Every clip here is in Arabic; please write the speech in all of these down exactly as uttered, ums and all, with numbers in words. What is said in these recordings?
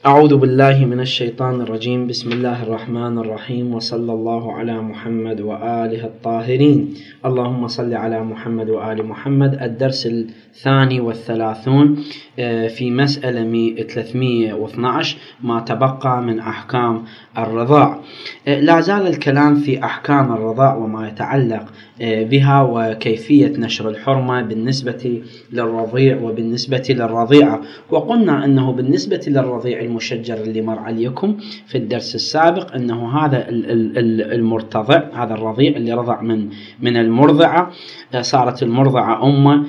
أعوذ بالله من الشيطان الرجيم. بسم الله الرحمن الرحيم، وصلى الله على محمد وآله الطاهرين. اللهم صل على محمد وآل محمد. الدرس الثاني والثلاثون في مسألة ثلاثمئة واثني عشر، ما تبقى من أحكام الرضاع. لا زال الكلام في أحكام الرضاع وما يتعلق بها وكيفية نشر الحرمة بالنسبة للرضيع وبالنسبة للرضيعة. وقلنا أنه بالنسبة للرضيع المشجر اللي مر عليكم في الدرس السابق أنه هذا المرتضع، هذا الرضيع اللي رضع من من المرضعة، صارت المرضعة أمه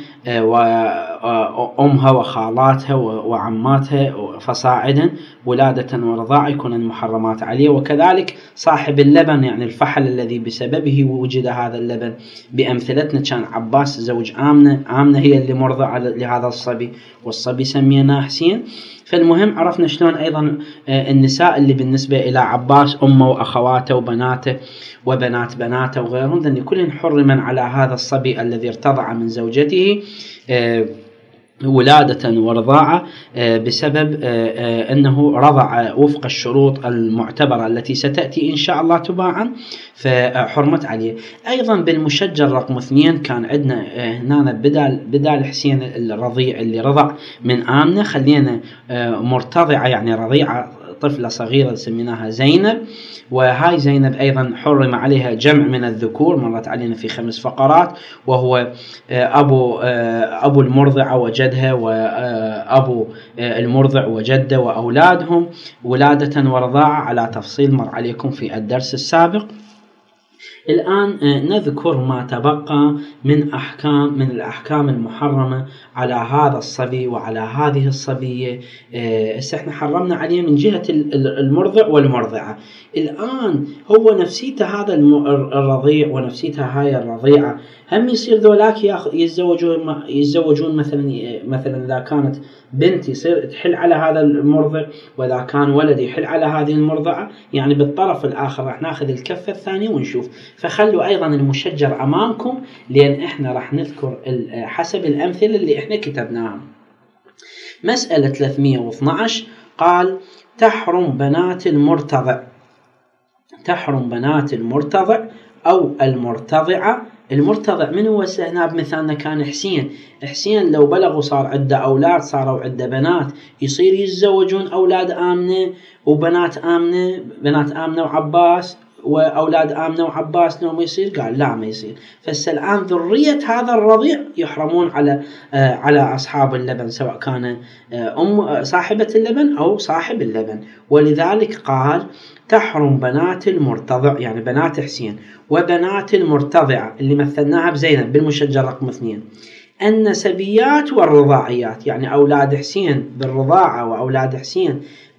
وأمها وخالاتها وعماتها فصاعدا ولادة ورضاعة يكون المحرمات عليه. وكذلك صاحب اللبن، يعني الفحل الذي بسببه وجد هذا اللبن. بأمثلتنا كان عباس زوج آمنة، آمنة هي اللي مرضعة لهذا الصبي، والصبي سميناه حسين. فالمهم عرفنا شلون أيضا النساء اللي بالنسبة إلى عباس أمه وأخواته وبناته وبنات بناته وغيرهم، ذن كلهم حرما على هذا الصبي الذي ارتضع من زوجته ولادة ورضاعة بسبب أنه رضع وفق الشروط المعتبرة التي ستأتي إن شاء الله تباعا، فحرمت عليه. أيضا بالمشجر رقم اثنين كان عندنا هنا بدال بدال حسين الرضيع اللي رضع من آمنة، خلينا مرتضعة يعني رضيعة طفلة صغيرة سميناها زينب. وهاي زينب أيضا حرم عليها جمع من الذكور، مرت علينا في خمس فقرات، وهو أبو أبو المرضعة وجدها، وأبو المرضع وجده وأولادهم ولادة ورضاعة على تفصيل مر عليكم في الدرس السابق. الآن نذكر ما تبقى من أحكام من الأحكام المحرمة على هذا الصبي وعلى هذه الصبية. احنا حرمنا عليه من جهة المرضع والمرضعة. الآن هو نفسيته هذا الرضيع ونفسيته هاي الرضيعة، هم يصير ذولاك يتزوجون يتزوجون مثلا مثلا إذا كانت بنت يصير تحل على هذا المرضع، وإذا كان ولد يحل على هذه المرضعة. يعني بالطرف الآخر راح ناخذ الكفة الثانية ونشوف. فخلوا أيضا المشجر أمامكم، لأن إحنا راح نذكر حسب الأمثلة اللي إحنا كتبناها. مسألة ثلاثمئة واثني عشر قال: تحرم بنات المرتضع. تحرم بنات المرتضع أو المرتضعة. المرتضع من هو؟ هنا بمثالنا كان حسين. حسين لو بلغوا صار عنده أولاد، صاروا عنده بنات، يصير يتزوجون أولاد آمنة وبنات آمنة، بنات آمنة وعباس وأولاد آمنة وعباس. لو ما يصير؟ قال لا ما يصير. فالآن ذرية هذا الرضيع يحرمون على آه على أصحاب اللبن، سواء كان آه أم صاحبة اللبن أو صاحب اللبن. ولذلك قال: تحرم بنات المرتضع، يعني بنات حسين وبنات المرتضعة اللي مثلناها بزينب بالمشجر رقم اثنين. النسبيات والرضاعيات، يعني أولاد حسين بالرضاعة وأولاد حسين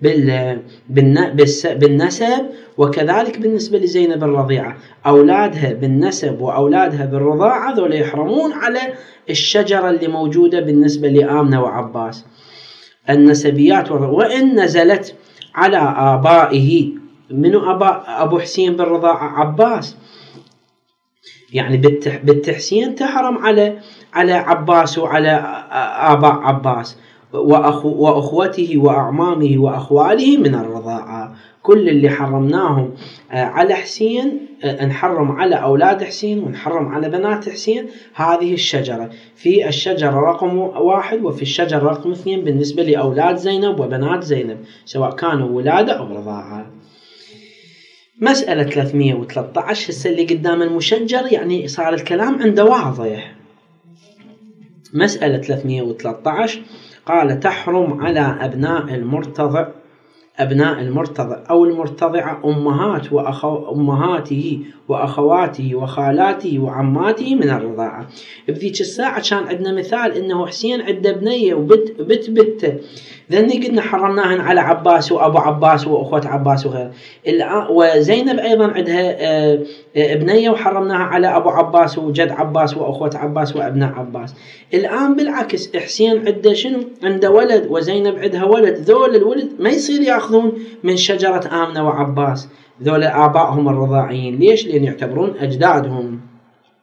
بالنسب، وكذلك بالنسبة لزينب الرضيعة أولادها بالنسب وأولادها بالرضاعة، ذولا يحرمون على الشجرة اللي موجودة بالنسبة لآمنة وعباس. النسبيات وإن نزلت على آبائه. منو أبا أبو حسين بالرضاعة؟ عباس. يعني بالتحسين تحرم على على عباس وعلى آباء عباس وأخو وأخوته وأعمامه وأخواله من الرضاعة. كل اللي حرمناهم على حسين نحرم على أولاد حسين ونحرم على بنات حسين. هذه الشجرة في الشجرة رقم واحد وفي الشجرة رقم اثنين بالنسبة لأولاد زينب وبنات زينب، سواء كانوا ولادة أو رضاعة. مسألة ثلاثمئة وثلاثة عشر هسه اللي قدام المشجر، يعني صار الكلام عنده واضح. مسألة ثلاثمئة وثلاثة عشر قال: تحرم على أبناء المرتضع أبناء المرتضع أو المرتضعة أمهات وأخو أمهاته وأخواته وخالاته وعماته من الرضاعة. بذيك الساعة كان عندنا مثال إنه حسين عنده بنية وبت بت بت ذني قلنا حرمناهن على عباس وأبو عباس وأخوة عباس وغيره. وزينب أيضا عندها ابنية وحرمناها على أبو عباس وجد عباس وأخوة عباس وأبناء عباس. الآن بالعكس، حسين عنده شنو؟ عنده ولد، وزينب عندها ولد. ذول الولد ما يصير يأخذون من شجرة آمنة وعباس، ذول آبائهم الرضاعيين. ليش؟ لأن يعتبرون أجدادهم.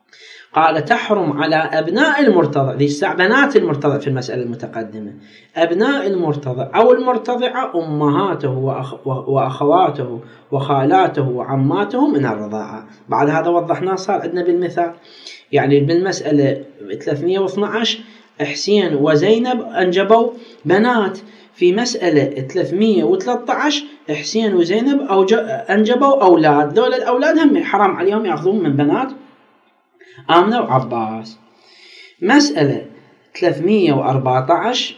قال تحرم على أبناء المرتضع، ذي الساعة بنات المرتضع في المسألة المتقدمة، أبناء المرتضع أو المرتضعة أمهاته وأخ وأخواته وخالاته وعماته من الرضاعة. بعد هذا وضحناه صار عندنا بالمثال، يعني بالمسألة ثلاثمئة واثنعش حسين وزينب أنجبوا بنات، في مسألة ثلاثمئة وثلاثة عشر حسين وزينب أنجبوا أولاد، دول الأولاد هم حرام عليهم يأخذون من بنات آمنة وعباس. مسألة ثلاثمئة وأربعة عشر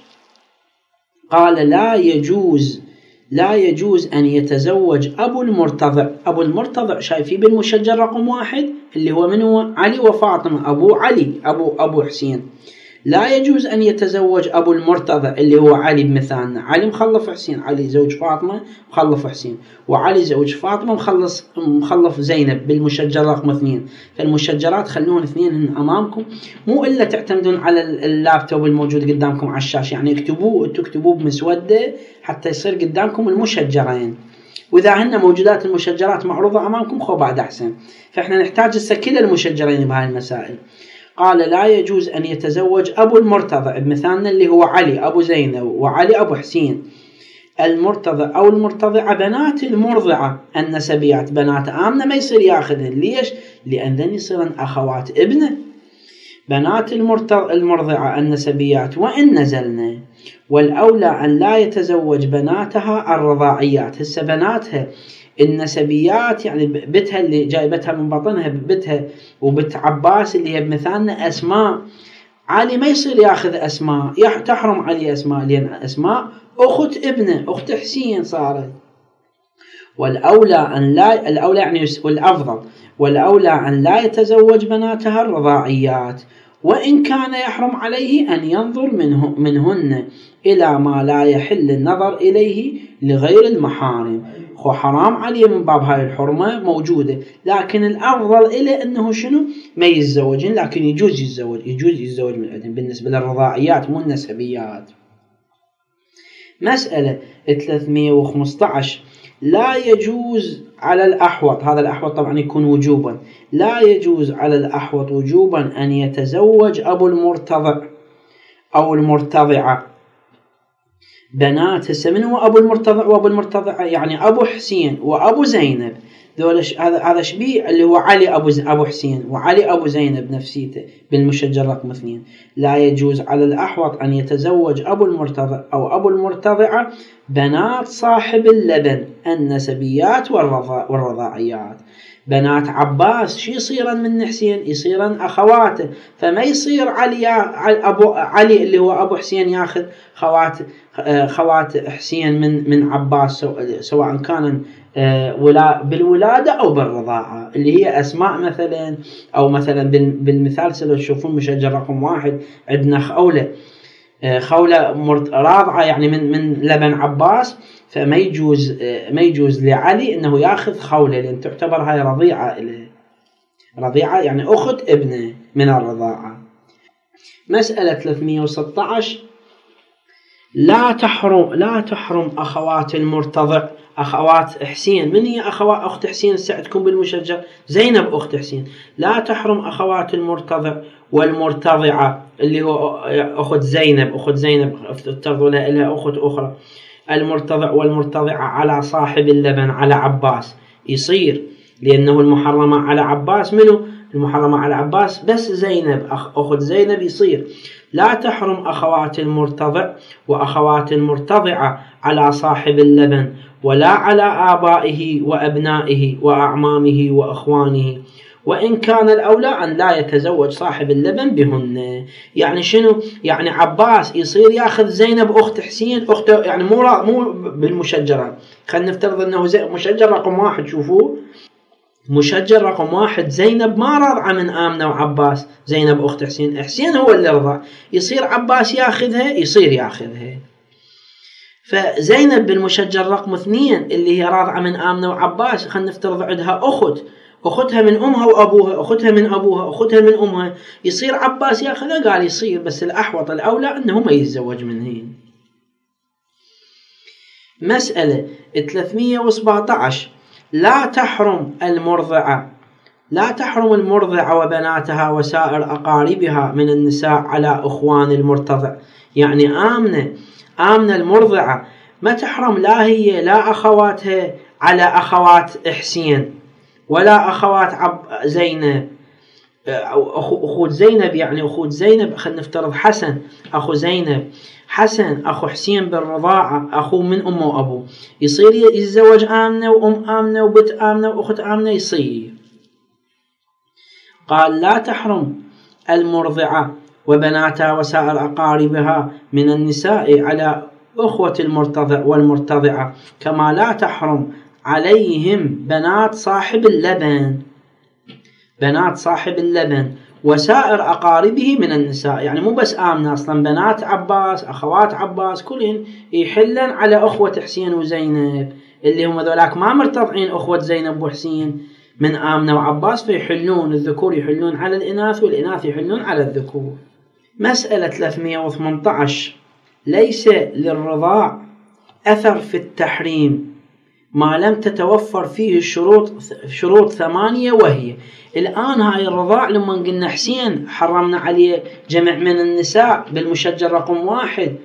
قال لا يجوز لا يجوز أن يتزوج أبو المرتضع. أبو المرتضع شايفين بالمشجر رقم واحد اللي هو من هو؟ علي وفاطمة، أبو علي أبو أبو حسين. لا يجوز أن يتزوج أبو المرتضع اللي هو علي بمثالنا، علي مخلف حسين، علي زوج فاطمة مخلف حسين، وعلي زوج فاطمة مخلص مخلف زينب بالمشجر رقم اثنين. فالمشجرات خلوهم اثنين أمامكم، مو إلا تعتمدون على اللابتوب الموجود قدامكم على الشاشة، يعني اكتبوه تكتبوه بمسودة حتى يصير قدامكم المشجرين، وإذا هن موجودات المشجرات معروضة أمامكم خو بعد أحسن. فإحنا نحتاج هسه كل المشجرين بهاي المسائل. قال لا يجوز أن يتزوج أبو المرتضع بمثالنا اللي هو علي أبو زينب وعلي أبو حسين، المرتضع أو المرتضعة بنات المرضعة النسبيات، بنات آمنة ما يصير ياخذهن. ليش؟ لأن ذن يصيرن أخوات ابنه. بنات المرضعة النسبيات وإن نزلنا، والأولى أن لا يتزوج بناتها الرضاعيات. هسه بناتها النسبيات يعني بتها اللي جايبتها من بطنها بتها وبت عباس اللي هي بمثالنا أسماء، علي ما يصير ياخذ أسماء، تحرم عليه أسماء لأن أسماء أخت ابنه أخت حسين صارت. والأولى أن لا الأولى يعني والأفضل والأولى أن لا يتزوج بناتها الرضاعيات، وإن كان يحرم عليه أن ينظر منه منهن إلى ما لا يحل النظر إليه لغير المحارم. خو حرام عليه من باب هاي الحرمة موجودة، لكن الأفضل إليه أنه شنو ما يتزوجين، لكن يجوز يتزوج يجوز يتزوج من عندهم بالنسبة للرضاعيات مو النسبيات. مسألة ثلاثمئة وخمسة عشر لا يجوز على الأحوط، هذا الأحوط طبعا يكون وجوبا، لا يجوز على الأحوط وجوبا أن يتزوج أبو المرتضع أو المرتضعة بنات. هسه من هو أبو المرتضع وأبو المرتضعة؟ يعني أبو حسين وأبو زينب، ذول هذا هذا شبيه اللي هو علي أبو أبو حسين وعلي أبو زينب نفسيته بالمشجر رقم اثنين. لا يجوز على الأحوط أن يتزوج أبو المرتضع أو أبو المرتضعة بنات صاحب اللبن النسبيات والرضاعيات. بنات عباس شي يصيرن من حسين؟ يصيرن أخواته، فما يصير علي أبو علي اللي هو أبو حسين ياخذ خوات خوات حسين من من عباس، سواء كان بالولادة أو بالرضاعة اللي هي أسماء مثلا، أو مثلا بالمثال سلو تشوفون مشجر رقم واحد عندنا خولة خولة راضعة يعني من من لبن عباس، فما يجوز ما يجوز لعلي انه ياخذ خولة لان تعتبر هاي رضيعة له، رضيعة يعني اخت ابنه من الرضاعة. مسألة ثلاثمئة وستة عشر لا تحرم لا تحرم اخوات المرتضع، اخوات حسين. من هي اخوات اخت حسين ساعدكم بالمشجر؟ زينب اخت حسين. لا تحرم اخوات المرتضع والمرتضعة اللي هو اخت زينب اخت زينب افترضوا لها لها اخت اخرى. المرتضع والمرتضعة على صاحب اللبن على عباس يصير، لأنه المحرمة على عباس منه المحرمة على عباس بس زينب أخ أخت زينب يصير. لا تحرم أخوات المرتضع وأخوات المرتضعة على صاحب اللبن ولا على آبائه وأبنائه وأعمامه وأخوانه، وإن كان الأولى أن لا يتزوج صاحب اللبن بهن. يعني شنو؟ يعني عباس يصير ياخذ زينب أخت حسين أخته، يعني مو مو بالمشجرة. خلينا نفترض أنه زي مشجر رقم واحد، شوفوا مشجر رقم واحد زينب ما رضعة من آمنة وعباس، زينب أخت حسين، حسين هو اللي رضع، يصير عباس ياخذها يصير ياخذها. فزينب بالمشجر رقم اثنين اللي هي راضعة من آمنة وعباس، خلينا نفترض عندها أخت، أختها من أمها وأبوها، أختها من أبوها، أختها من أمها، يصير عباس ياخذها؟ قال يصير، بس الأحوط الأولى أنه ما يتزوج منهن. مسألة ثلاثمئة وسبعة عشر لا تحرم المرضعة لا تحرم المرضعة وبناتها وسائر أقاربها من النساء على أخوان المرتضع. يعني آمنة آمنة المرضعة ما تحرم لا هي لا أخواتها على أخوات حسين ولا أخوات عب زينب أو أخو زينب. يعني أخو زينب خلينا نفترض حسن أخو زينب، حسن أخو حسين بالرضاعة، أخو من أمه وأبوه، يصير يتزوج آمنة وأم آمنة وبنت آمنة وأخت آمنة يصير. قال لا تحرم المرضعة وبناتها وسائر أقاربها من النساء على أخوة المرتضع والمرتضعة، كما لا تحرم عليهم بنات صاحب اللبن بنات صاحب اللبن وسائر أقاربه من النساء. يعني مو بس آمنة، أصلا بنات عباس أخوات عباس كلهن يحلن على أخوة حسين وزينب اللي هم ذولاك ما مرتضعين أخوة زينب وحسين من آمنة وعباس، فيحلون الذكور يحلون على الإناث والإناث يحلون على الذكور. مسألة ثلاثمئة وثمانية عشر ليس للرضاع أثر في التحريم ما لم تتوفر فيه الشروط شروط ثمانية، وهي الآن هاي الرضاع لما قلنا حسين حرمنا عليه جمع من النساء بالمشجر رقم واحد،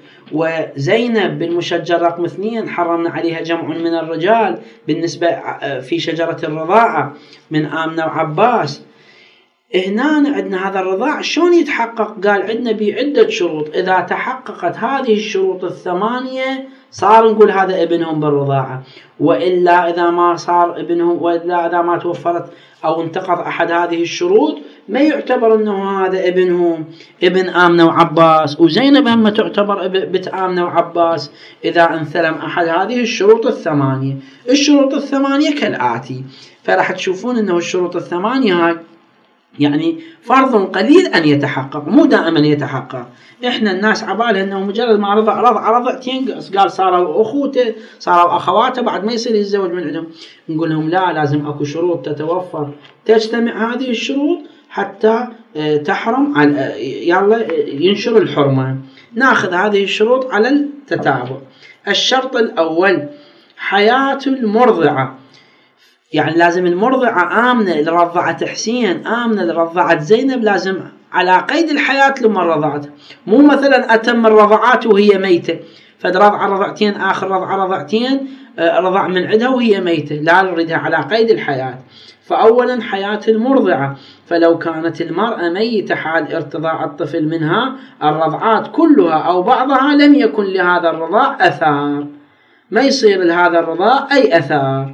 وزينب بالمشجر رقم اثنين حرمنا عليها جمع من الرجال بالنسبة في شجرة الرضاعة من آمنة وعباس. هنا عندنا هذا الرضاع شلون يتحقق؟ قال عندنا بعدة شروط، إذا تحققت هذه الشروط الثمانية صار نقول هذا ابنهم بالرضاعة، وإلا إذا ما صار ابنهم، وإلا إذا ما توفرت أو انتقض أحد هذه الشروط ما يعتبر أنه هذا ابنهم ابن آمنة وعباس. وزينب هم تعتبر بنت آمنة وعباس إذا انثلم أحد هذه الشروط الثمانية. الشروط الثمانية كالآتي، فراح تشوفون أنه الشروط الثمانية هاي يعني فرض قليل أن يتحقق، مو دائما يتحقق. إحنا الناس عبالها أنه مجرد ما رضع رضع رضعتين قال صاروا أخوته صاروا أخواته بعد ما يصير يتزوج من عندهم. نقول لهم لا، لازم أكو شروط تتوفر تجتمع هذه الشروط حتى تحرم على يلا ينشر الحرمة. ناخذ هذه الشروط على التتابع. الشرط الأول حياة المرضعة، يعني لازم المرضعة آمنة اللي رضعت حسين آمنة اللي رضعت زينب لازم على قيد الحياة لما رضعت، مو مثلا أتم الرضعات وهي ميتة، فدرضع رضعتين آخر رضع رضعتين رضع من عندها وهي ميتة، لا نريدها على قيد الحياة. فأولا حياة المرضعة، فلو كانت المرأة ميتة حال ارتضاع الطفل منها الرضعات كلها أو بعضها لم يكن لهذا الرضاع أثار، ما يصير لهذا الرضاع أي أثار.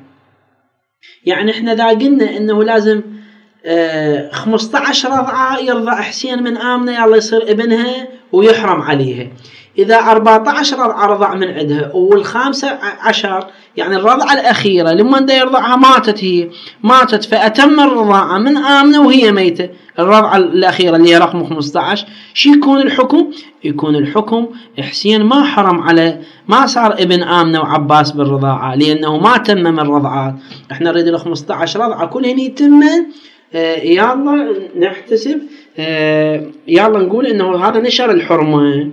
يعني احنا ذا قلنا انه لازم اه خمسة عشر رضعة يرضع حسين من آمنة يلا يصير ابنها ويحرم عليها. إذا أربعة عشر رضعة رضع من عندها والخامسة عشر يعني الرضعة الأخيرة لما دا يرضعها ماتت، هي ماتت فأتم الرضاعة من آمنة وهي ميتة، الرضعة الأخيرة اللي هي رقم خمسة عشر، شو يكون الحكم؟ يكون الحكم حسين ما حرم على ما صار ابن آمنة وعباس بالرضاعة لأنه ما تمم الرضعات. احنا نريد ال خمسة عشر رضعة كلهن يتمن. اه يلا نحتسب اه يلا نقول انه هذا نشر الحرمة.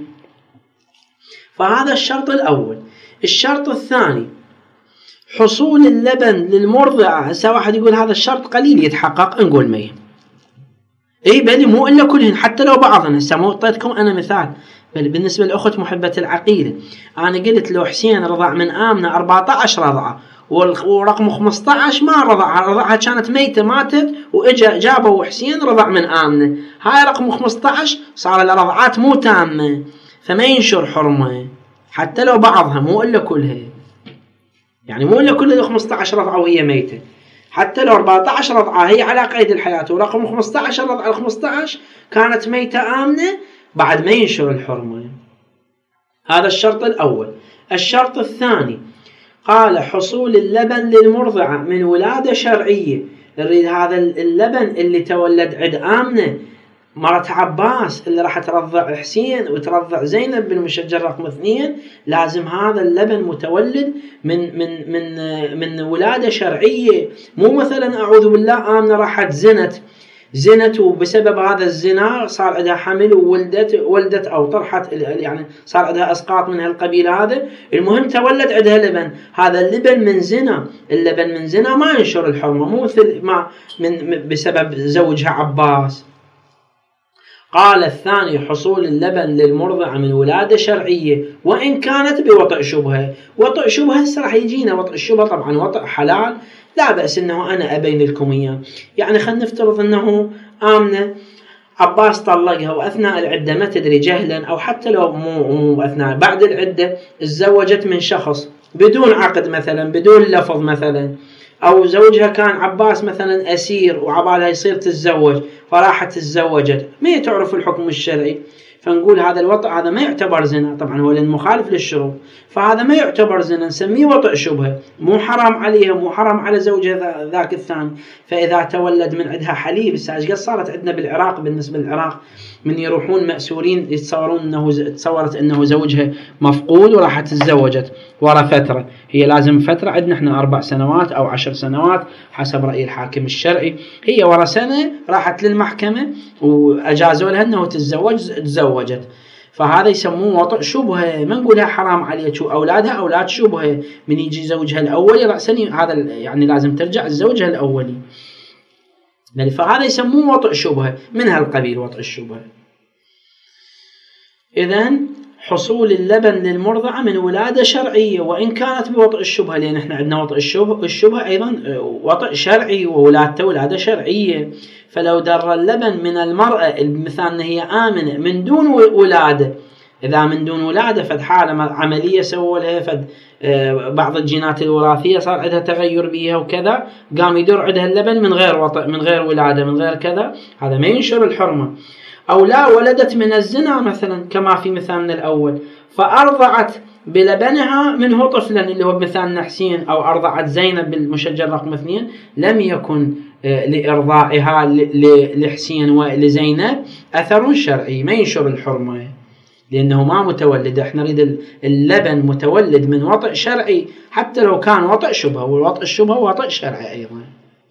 فهذا الشرط الأول. الشرط الثاني حصول اللبن للمرضعة. هسه واحد يقول هذا الشرط قليل يتحقق، نقول ما يهم. اي بل مو الا كلهن حتى لو بعضهن. هسه مو اعطيتكم انا مثال، بل بالنسبه لاخت محبه العقيده انا قلت لو حسين رضع من آمنة أربعة عشر رضعه ورقم خمسة عشر ما رضعها، رضعها كانت ميته ماتت واجا جابوا حسين رضع من آمنة، هاي رقم خمسة عشر صار الرضعات مو تامه فما ينشر حرمه حتى لو بعضها مو الا كلها. يعني مو الا كل خمسة عشر رضعه وهي ميته، حتى لو أربعة عشر رضعة هي على قيد الحياة ورقم خمسة عشر رضعة خمسة عشر كانت ميتة آمنة بعد ما ينشر الحرمة. هذا الشرط الأول. الشرط الثاني قال حصول اللبن للمرضعة من ولادة شرعية. نريد هذا اللبن اللي تولد عند آمنة مرة عباس اللي راح ترضع حسين وترضع زينب بالمشجر رقم اثنين، لازم هذا اللبن متولد من من من من ولادة شرعية، مو مثلا أعوذ بالله آمنة راحت زنت زنت وبسبب هذا الزنا صار عندها حمل وولدت ولدت أو طرحت، يعني صار عندها أسقاط من هالقبيل هذا، المهم تولد عندها لبن، هذا اللبن من زنا، اللبن من زنا ما ينشر الحرمة، مو مثل ما من بسبب زوجها عباس. قال الثاني حصول اللبن للمرضعة من ولادة شرعية وإن كانت بوطئ شبهة. وطئ شبهة هسه راح يجينا وطئ الشبهة، طبعا وطئ حلال لا بأس انه انا ابين لكم اياه. يعني خلينا نفترض انه آمنة عباس طلقها واثناء العدة ما تدري جهلا او حتى لو مو, مو اثناء بعد العدة تزوجت من شخص بدون عقد مثلا بدون لفظ مثلا، او زوجها كان عباس مثلا اسير وعبالها يصير تتزوج فراحت تزوجت، ما تعرف الحكم الشرعي، فنقول هذا الوطئ هذا ما يعتبر زنا، طبعا هو مخالف للشروط، فهذا ما يعتبر زنا، نسميه وطئ شبهة، مو حرام عليها مو حرام على زوجها ذاك الثاني. فإذا تولد من عندها حليب، قد صارت عندنا بالعراق، بالنسبة للعراق من يروحون مأسورين يتصورون انه تصورت انه زوجها مفقود وراحت تزوجت ورا فترة، هي لازم فترة، عندنا احنا اربع سنوات او عشر سنوات حسب رأي الحاكم الشرعي، هي ورا سنة راحت للمحكمة واجازوا لها انه تتزوج تزوجت، فهذا يسموه وطئ شبهة، ما نقولها حرام عليها، شو اولادها اولاد شبهة، من يجي زوجها الاولي رأسا هذا يعني لازم ترجع لزوجها الاولي، فهذا يسموه وطئ شبهة، من هالقبيل وطئ الشبهة. إذن حصول اللبن للمرضعة من ولادة شرعية وإن كانت بوطئ الشبهة، لأن احنا عندنا وطئ الشبهة, الشبهة أيضا وطئ شرعي وولادته ولادة شرعية، فلو در اللبن من المرأة مثلا هي آمنة من دون ولادة، إذا من دون ولادة فد حالة عملية سووا لها فد بعض الجينات الوراثية صار عندها تغير بيها وكذا، قام يدور عندها اللبن من غير وطئ من غير ولادة من غير كذا، هذا ما ينشر الحرمة. أو لا ولدت من الزنا مثلا كما في مثالنا الأول، فأرضعت بلبنها منه طفلا اللي هو مثالنا حسين، أو أرضعت زينب بالمشجر رقم اثنين، لم يكن لإرضاعها لحسين ولزينب أثر شرعي، ما ينشر الحرمة لأنه ما متولد، احنا نريد اللبن متولد من وطئ شرعي حتى لو كان وطئ شبهة، والوطئ الشبهة وطئ شرعي أيضا.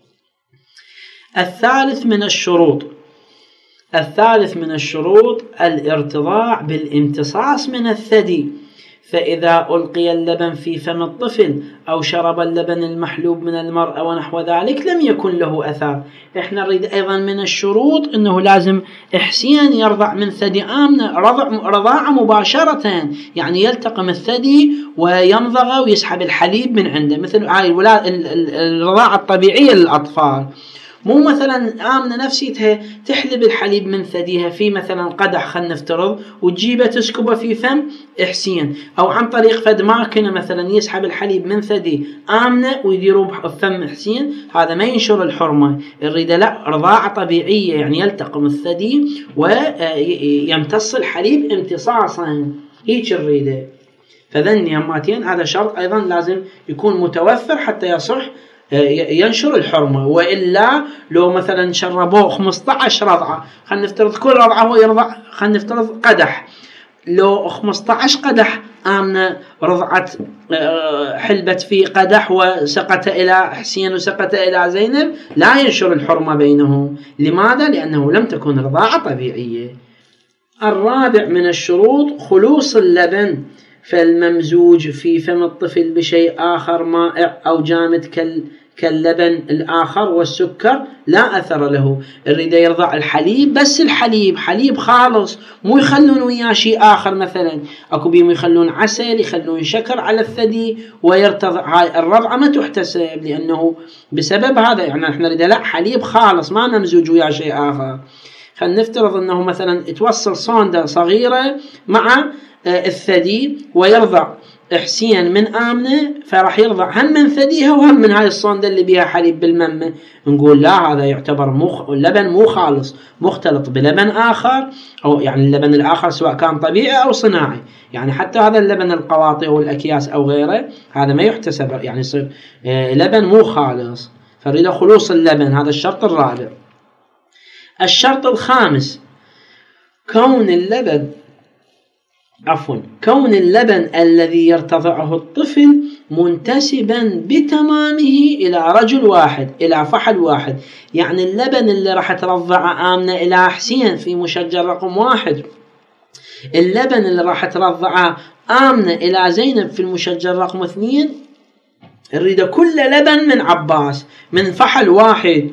الثالث من الشروط الثالث من الشروط الارتضاع بالامتصاص من الثدي، فإذا ألقي اللبن في فم الطفل أو شرب اللبن المحلوب من المرأة ونحو ذلك لم يكن له أثر. إحنا نريد أيضا من الشروط أنه لازم إحسين يرضع من ثدي آمنة رضع رضاعة مباشرة، يعني يلتقم الثدي ويمضغ ويسحب الحليب من عنده، مثل هاي الرضاعة الطبيعية للأطفال، مو مثلا آمنة نفسيتها تحلب الحليب من ثديها في مثلا قدح خلنا نفترض وتجيبه تسكبه في فم إحسين، أو عن طريق فد ماكينة مثلا يسحب الحليب من ثدي آمنة ويديروه بفم إحسين، هذا ما ينشر الحرمة. الريدة لا، رضاعة طبيعية يعني يلتقم الثدي ويمتص الحليب امتصاصا، هيك الريدة. فذني هماتين هذا شرط أيضا لازم يكون متوفر حتى يصح ينشر الحرمة، وإلا لو مثلا شربوه خمسة عشر رضعة، خلينا نفترض كل رضعة هو يرضع، خلينا نفترض قدح، لو خمسة عشر قدح آمنة رضعت حلبت في قدح وسقط إلى حسين وسقط إلى زينب لا ينشر الحرمة بينهم. لماذا؟ لأنه لم تكن رضاعة طبيعية. الرابع من الشروط خلوص اللبن، فالممزوج في فم الطفل بشيء آخر مائع أو جامد كال كاللبن الآخر والسكر لا أثر له. الريد يرضع الحليب بس الحليب حليب خالص، مو يخلون وياه شيء آخر، مثلا أكو بيهم يخلون عسل يخلون شكر على الثدي ويرتضع، هاي الرضعة ما تحتسب لأنه بسبب هذا، يعني احنا نريد لا حليب خالص ما نمزوج وياه شيء آخر. خلينا نفترض أنه مثلا توصل صوندة صغيرة مع الثدي ويرضع إحسين من آمنة، فراح يرضع هم من ثديها وهم من هاي الصوندة اللي بيها حليب بالممة، نقول لا هذا يعتبر مخ... اللبن مو خالص مختلط بلبن آخر، أو يعني اللبن الآخر سواء كان طبيعي أو صناعي، يعني حتى هذا اللبن القواطع والأكياس أو غيره هذا ما يحتسب، يعني يصير لبن مو خالص، فريد خلوص اللبن، هذا الشرط الرابع. الشرط الخامس كون اللبن عفوا كون اللبن الذي يرتضعه الطفل منتسبا بتمامه إلى رجل واحد، إلى فحل واحد. يعني اللبن اللي راح ترضعه آمنة إلى حسين في مشجر رقم واحد، اللبن اللي راح ترضعه آمنة إلى زينب في المشجر رقم اثنين، نريد كل لبن من عباس من فحل واحد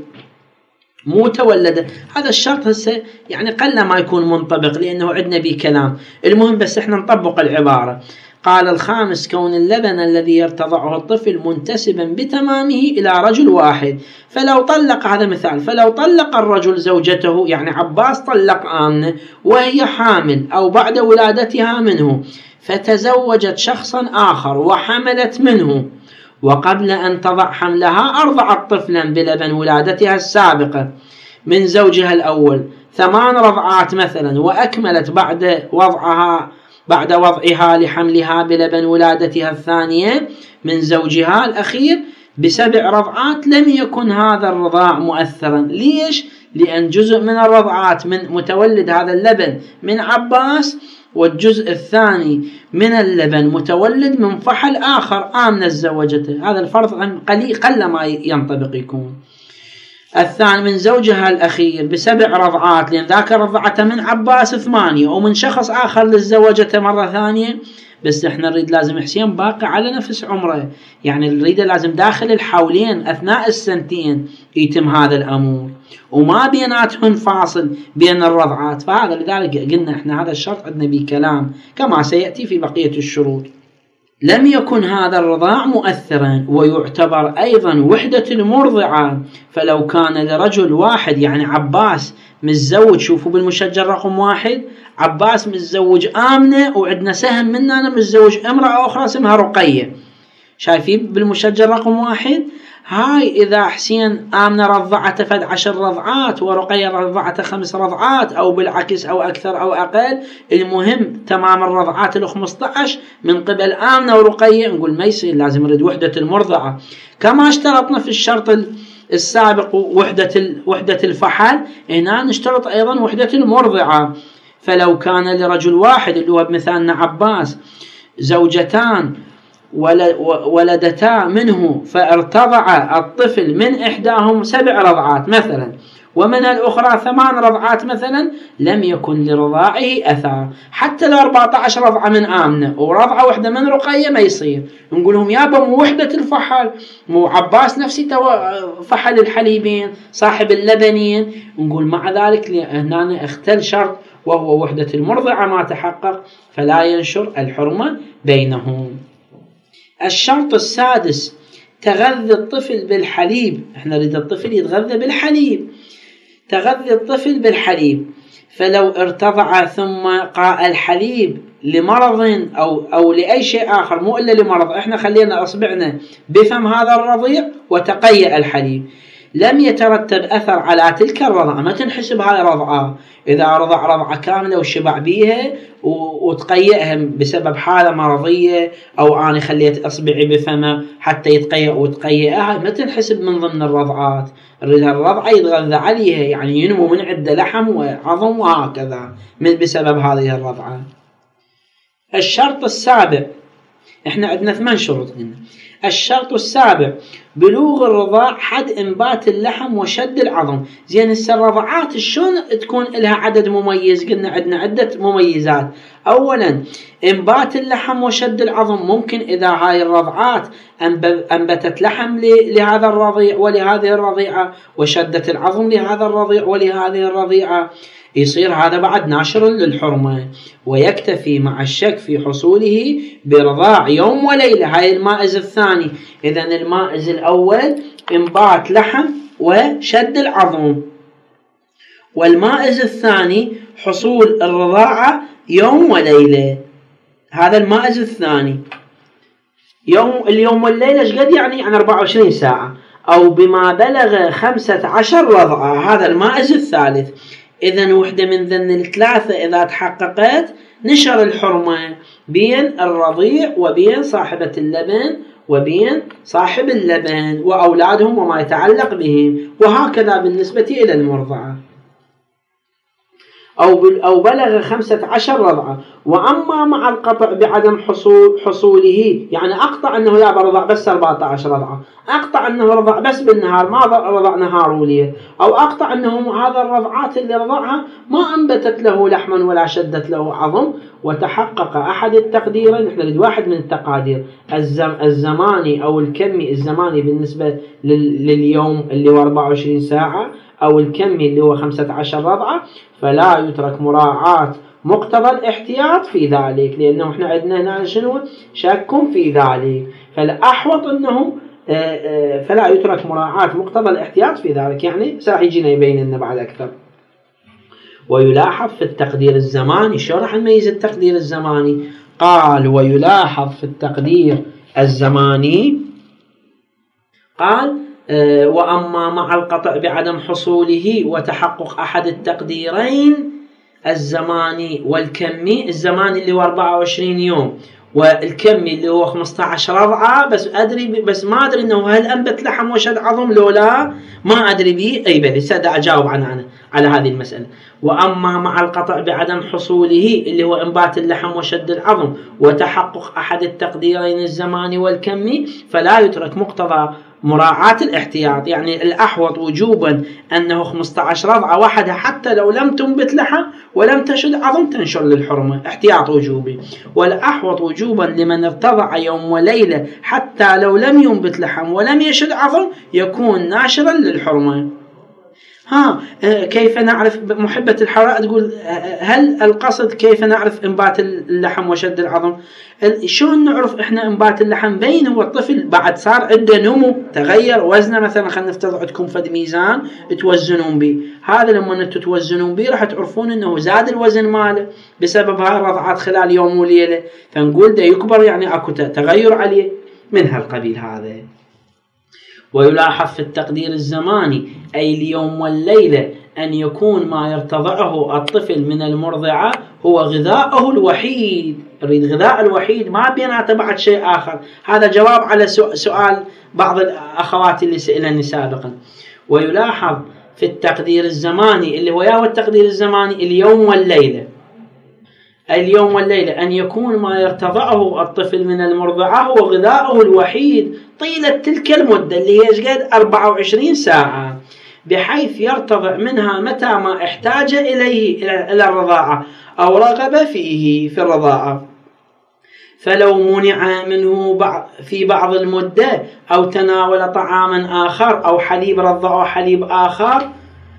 مو تولد. هذا الشرط هسه يعني قل ما يكون منطبق لأنه عندنا به كلام، المهم بس احنا نطبق العبارة. قال الخامس كون اللبن الذي يرتضعه الطفل منتسبا بتمامه إلى رجل واحد. فلو طلق، هذا مثال، فلو طلق الرجل زوجته، يعني عباس طلق آمنة وهي حامل أو بعد ولادتها منه، فتزوجت شخصا آخر وحملت منه، وقبل أن تضع حملها أرضعت طفلا بلبن ولادتها السابقة من زوجها الأول ثمان رضعات مثلا، وأكملت بعد وضعها بعد وضعها لحملها بلبن ولادتها الثانية من زوجها الأخير بسبع رضعات، لم يكن هذا الرضاع مؤثرا. ليش؟ لأن جزء من الرضعات من متولد هذا اللبن من عباس، والجزء الثاني من اللبن متولد من فحل آخر آمنة زوجته. هذا الفرض قليل قل ما ينطبق يكون. الثاني من زوجها الأخير بسبع رضعات، لأن ذاك رضعته من عباس ثمانية ومن شخص آخر للزوجته مرة ثانية، بس احنا نريد لازم حسين باقي على نفس عمره، يعني نريد لازم داخل الحولين أثناء السنتين يتم هذا الأمور، وما بيناتهم فاصل بين الرضعات. فهذا لذلك قلنا احنا هذا الشرط عندنا به كلام كما سيأتي في بقية الشروط. لم يكن هذا الرضاع مؤثرا، ويعتبر أيضا وحدة المرضعة. فلو كان لرجل واحد، يعني عباس متزوج، شوفوا بالمشجر رقم واحد عباس متزوج آمنة، وعندنا سهم مننا أنا متزوج امرأة أخرى اسمها رقية، شايفين بالمشجر رقم واحد. هاي إذا حسين آمنة رضعته فد عشر رضعات ورقية رضعته خمس رضعات أو بالعكس أو أكثر أو أقل، المهم تمام الرضعات الخمسة عشر من قبل آمنة ورقية، نقول ما يصير، لازم نريد وحدة المرضعة. كما اشترطنا في الشرط السابق وحدة وحدة الفحل، هنا نشترط أيضا وحدة المرضعة. فلو كان لرجل واحد اللي هو بمثالنا عباس زوجتان ولدتا منه، فارتضع الطفل من إحداهم سبع رضعات مثلا ومن الأخرى ثمان رضعات مثلا، لم يكن لرضاعه أثر. حتى لو أربعة عشر رضعة من آمنة ورضعة واحدة من رقية ما يصير، نقول لهم يابا مو وحدة الفحل، مو عباس نفسي فحل الحليبين صاحب اللبنين، نقول مع ذلك هنا اختل شرط وهو وحدة المرضعة ما تحقق، فلا ينشر الحرمة بينهم. الشرط السادس تغذي الطفل بالحليب. احنا نريد الطفل يتغذى بالحليب، تغذي الطفل بالحليب. فلو ارتضع ثم قاء الحليب لمرض أو, أو لأي شيء آخر، مو إلا لمرض، احنا خلينا أصبعنا بفم هذا الرضيع وتقيأ الحليب، لم يترتب أثر على تلك الرضعة، ما تنحسب هاي رضعة. إذا رضع رضعة كاملة وشبع بيها وتقيئها بسبب حالة مرضية، أو أنا خليت أصبعي بفمه حتى يتقيأ وتقيئها، ما تنحسب من ضمن الرضعات. نريد الرضعة يتغذى عليها، يعني ينمو من عدة لحم وعظم وهكذا من بسبب هذه الرضعة. الشرط السابع، احنا عندنا ثمان شروط هنا. الشرط السابع بلوغ الرضاع حد انبات اللحم وشد العظم. زين هسه الرضعات شلون تكون لها عدد مميز؟ قلنا عندنا عدة مميزات. اولا انبات اللحم وشد العظم، ممكن اذا هاي الرضعات انبتت لحم لهذا الرضيع ولهذه الرضيعة، وشدت العظم لهذا الرضيع ولهذه الرضيعة، يصير هذا بعد ناشر للحرمة، ويكتفي مع الشك في حصوله برضاع يوم وليلة. هاي المائز الثاني. إذن المائز الأول انبات لحم وشد العظم، والمائز الثاني حصول الرضاعة يوم وليلة. هذا المائز الثاني. يوم اليوم والليلة ايش قد يعني؟ يعني أربعة وعشرين ساعة أو بما بلغ خمسة عشر رضعة. هذا المائز الثالث. إذن وحدة من ذن الثلاثة إذا تحققت نشر الحرمة بين الرضيع وبين صاحبة اللبن وبين صاحب اللبن وأولادهم وما يتعلق بهم، وهكذا بالنسبة إلى المرضعة. أو أو بلغ خمسة عشر رضعة. وأما مع القطع بعدم حصول حصوله، يعني أقطع أنه يا رضع بس أربعة عشر رضعة، أقطع أنه رضع بس بالنهار ما رضع نهار وليل، أو أقطع أنه هذا الرضعات اللي رضعها ما أنبتت له لحما ولا شدت له عظم، وتحقق أحد التقديرين. نحن نريد واحد من التقادير، الزم الزماني أو الكمي. الزماني بالنسبة لليوم اللي هو أربعة وعشرين ساعة، أو الكمي اللي هو خمسة عشر رضعة، فلا يترك مراعاة مقتضى الاحتياط في ذلك، لأنه احنا عندنا هنا شنو شك في ذلك، فالأحوط أنه فلا يترك مراعاة مقتضى الاحتياط في ذلك. يعني سراح يجينا يبين لنا بعد أكثر. ويلاحظ في التقدير الزماني، شو راح نميز التقدير الزماني؟ قال ويلاحظ في التقدير الزماني، قال وأما مع القطع بعدم حصوله وتحقق أحد التقديرين الزماني والكمي. الزماني اللي هو أربعة وعشرين يوم، والكمي اللي هو خمسة عشر رضعة، بس أدري بس ما أدري إنه هل أنبت لحم وشد عظم لو لا، ما أدري به. أي بلي سأدا أجاوب عن أنا على هذه المسألة. وأما مع القطع بعدم حصوله اللي هو إنبات اللحم وشد العظم وتحقق أحد التقديرين الزماني والكمي، فلا يترك مقتضى مراعاة الاحتياط. يعني الأحوط وجوبا أنه خمسة عشر رضعة وحدها حتى لو لم تنبت لحم ولم تشد عظم تنشر للحرمة، احتياط وجوبي. والأحوط وجوبا لمن ارتضع يوم وليلة حتى لو لم ينبت لحم ولم يشد عظم يكون ناشرا للحرمة. ها كيف نعرف؟ محبة الحراء تقول هل القصد كيف نعرف انبات اللحم وشد العظم؟ شلون نعرف احنا انبات اللحم؟ بين هو الطفل بعد صار عنده نمو، تغير وزنه، مثلا خلينا نفترض عندكم فد ميزان توزنون به، هذا لما انتم توزنون به راح تعرفون انه زاد الوزن ماله بسبب هاي الرضعات خلال يوم وليله، فنقول ده يكبر يعني اكو تغير عليه من هالقبيل هذا. ويلاحظ في التقدير الزماني أي اليوم والليلة أن يكون ما يرتضعه الطفل من المرضعة هو غذاءه الوحيد. يريد غذاء الوحيد، ما بيناته بعد شيء آخر. هذا جواب على سؤال بعض الأخوات اللي سئلني سابقا. ويلاحظ في التقدير الزماني اللي هو ياهو التقدير الزماني اليوم والليلة، اليوم والليلة أن يكون ما يرتضعه الطفل من المرضعة هو غذاؤه الوحيد طيلة تلك المدة اللي هي قد أربعة وعشرين ساعة، بحيث يرتضع منها متى ما احتاج إليه إلى الرضاعة أو رغب فيه في الرضاعة. فلو منع منه في بعض المدة أو تناول طعاما آخر أو حليب رضعه حليب آخر،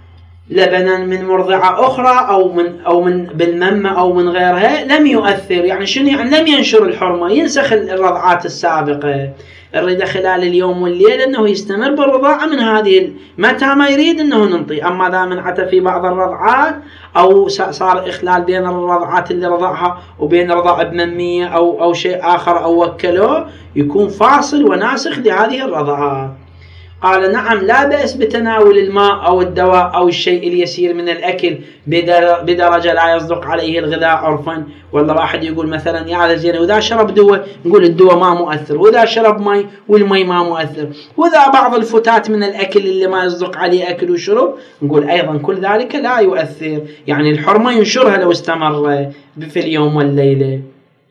لبنا من مرضعة أخرى أو من أو من بالممة أو من غيرها، لم يؤثر. يعني شنو يعني؟ لم ينشر الحرمة، ينسخ الرضعات السابقة. الرضا خلال اليوم والليل أنه يستمر بالرضاعة من هذه متى ما يريد أنه ننطي. أما إذا منعته في بعض الرضعات أو صار إخلال بين الرضعات اللي رضعها وبين رضاعة بممية أو أو شيء آخر أو وكله، يكون فاصل وناسخ لهذه الرضعات. قال نعم لا بأس بتناول الماء أو الدواء أو الشيء اليسير من الأكل بدرجة لا يصدق عليه الغذاء عرفا. والله واحد يقول مثلا يا زين وإذا شرب دواء نقول الدواء ما مؤثر، وإذا شرب مي والمي ما مؤثر، وإذا بعض الفتات من الأكل اللي ما يصدق عليه أكل وشرب نقول أيضا كل ذلك لا يؤثر. يعني الحرمة ينشرها لو استمر في اليوم والليلة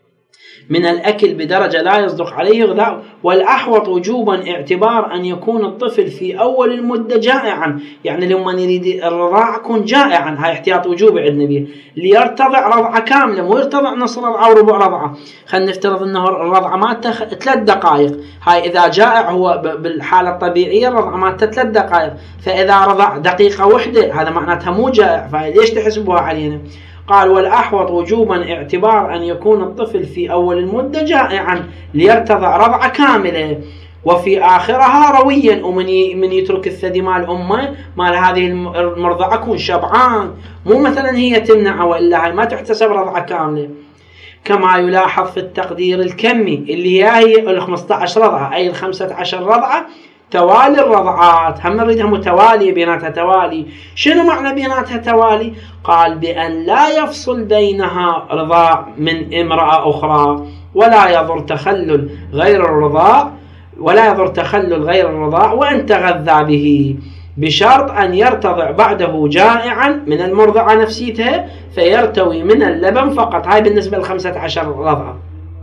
من الأكل بدرجة لا يصدق عليه غذاء. والأحوط وجوبا اعتبار أن يكون الطفل في أول المدة جائعا، يعني لما نريد الرضاعة يكون جائعا، هاي احتياط وجوبي عندنا به، ليرتضع رضعة كاملة، مو يرتضع نص رضعة وربع رضعة. خلينا نفترض أنه الرضعة مالته ثلاث دقائق، هاي إذا جائع هو بالحالة الطبيعية الرضعة مالته ثلاث دقائق، فإذا رضع دقيقة واحدة هذا معناتها مو جائع، فليش تحسبوها علينا؟ قال والأحوط وجوبا اعتبار أن يكون الطفل في أول المدة جائعا ليرتضع رضعة كاملة، وفي آخرها رويا، ومن من يترك الثدي مال أمه مال هذه المرضعة يكون شبعان، مو مثلا هي تمنع وإلا هاي ما تحتسب رضعة كاملة. كما يلاحظ في التقدير الكمي اللي هي الخمسة عشر رضعة أي الخمسة عشر رضعة توالي الرضعات، هم نريدها متوالية بيناتها توالي. شنو معنى بيناتها توالي؟ قال بأن لا يفصل بينها رضاع من امرأة أخرى، ولا يضر تخلل غير الرضاع ولا يضر تخلل غير الرضاع وأن تغذى به. بشرط أن يرتضع بعده جائعا من المرضعة نفسيتها فيرتوي من اللبن فقط. هاي بالنسبة للخمسة عشر رضعة.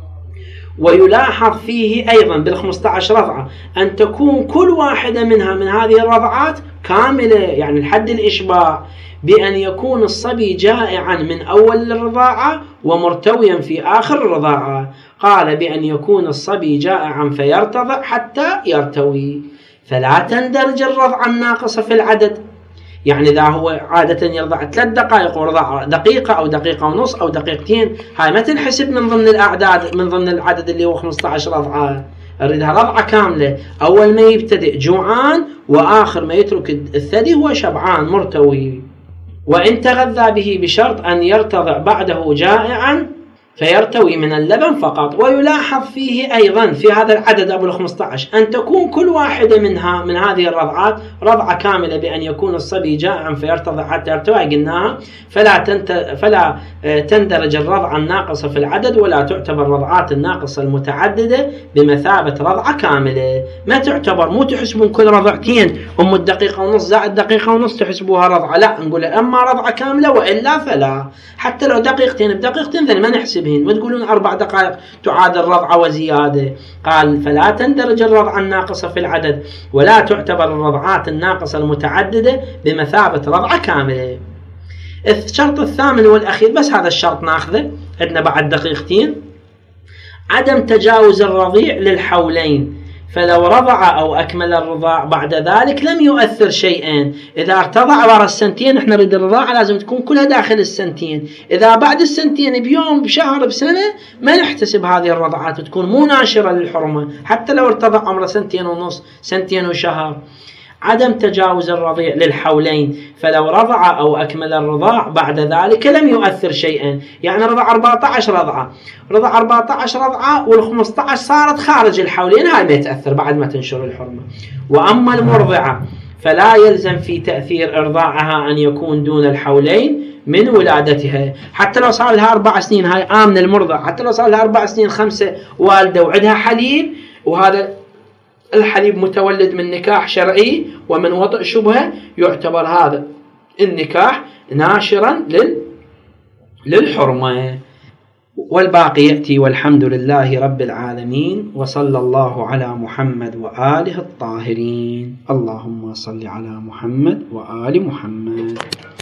ويلاحظ فيه أيضا بالخمسة عشر رضعة أن تكون كل واحدة منها من هذه الرضعات كاملة، يعني الحد الإشباع، بأن يكون الصبي جائعا من أول الرضاعة ومرتويا في آخر الرضاعة. قال بأن يكون الصبي جائعا فيرتضع حتى يرتوي. فلا تندرج الرضعة الناقصة في العدد، يعني إذا هو عادة يرضع ثلاث دقائق ورضع دقيقة أو دقيقة ونص أو دقيقتين، هاي ما تنحسب من ضمن الأعداد، من ضمن العدد اللي هو خمسة عشر رضعة. أريدها رضعة كاملة، أول ما يبتدئ جوعان وآخر ما يترك الثدي هو شبعان مرتوي. وإن تغذى به بشرط أن يرتضع بعده جائعا فيرتوي من اللبن فقط. ويلاحظ فيه أيضا في هذا العدد أبو الخمسة عشر أن تكون كل واحدة منها من هذه الرضعات رضعة كاملة، بأن يكون الصبي جائعا فيرتضع حتى يرتوي قلناها. فلا, تنت... فلا تندرج الرضعة الناقصة في العدد، ولا تعتبر الرضعات الناقصة المتعددة بمثابة رضعة كاملة. ما تعتبر، مو تحسبون كل رضعتين أم الدقيقة ونص زائد دقيقة ونص تحسبوها رضعة، لا، نقول أما رضعة كاملة وإلا فلا. حتى لو دقيقتين بدقيقتين ذن ما نحسب، ما تقولون أربع دقائق تعادل رضعة وزيادة. قال فلا تندرج الرضعة الناقصة في العدد، ولا تعتبر الرضعات الناقصة المتعددة بمثابة رضعة كاملة. الشرط الثامن والأخير، بس هذا الشرط ناخذه، عندنا بعد دقيقتين. عدم تجاوز الرضيع للحولين، فلو رضع أو أكمل الرضاع بعد ذلك لم يؤثر شيئا. إذا ارتضع ورا السنتين، احنا نريد الرضاعة لازم تكون كلها داخل السنتين. إذا بعد السنتين بيوم بشهر بسنة ما نحتسب هذه الرضعات، تكون مو ناشرة للحرمة حتى لو ارتضع عمره سنتين ونص سنتين وشهر. عدم تجاوز الرضيع للحولين، فلو رضع أو أكمل الرضاع بعد ذلك لم يؤثر شيئا. يعني رضع أربعة عشر رضعة، رضع أربعة عشر رضعة والخمسة عشر صارت خارج الحولين، هاي ما يتأثر بعد ما تنشر الحرمة. وأما المرضعة فلا يلزم في تأثير إرضاعها أن يكون دون الحولين من ولادتها. حتى لو صار لها أربع سنين، هاي آمن المرضع، حتى لو صار لها أربع سنين خمسة والدة وعندها حليب، وهذا الحليب متولد من نكاح شرعي ومن وطئ شبهة، يعتبر هذا النكاح ناشرا لل... للحرمة. والباقي يأتي. والحمد لله رب العالمين، وصلى الله على محمد وآله الطاهرين. اللهم صل على محمد وآل محمد.